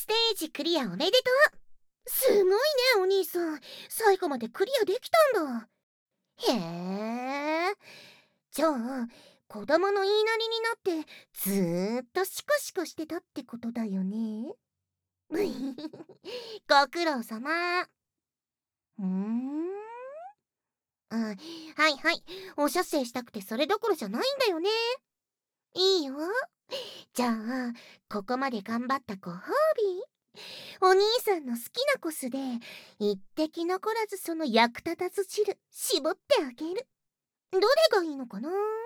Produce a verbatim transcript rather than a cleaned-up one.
ステージクリアおめでとう。すごいね、お兄さん。最後までクリアできたんだ。へえ。じゃあ、子供の言いなりになってずーっとシコシコしてたってことだよね。ご苦労様。うーん。あ、はいはい。おしゃせいしたくてそれどころじゃないんだよね。いいよ。じゃあ、ここまで頑張ったご褒美。お兄さんの好きなコスで、一滴残らずその役立たず汁、絞ってあげる。どれがいいのかな？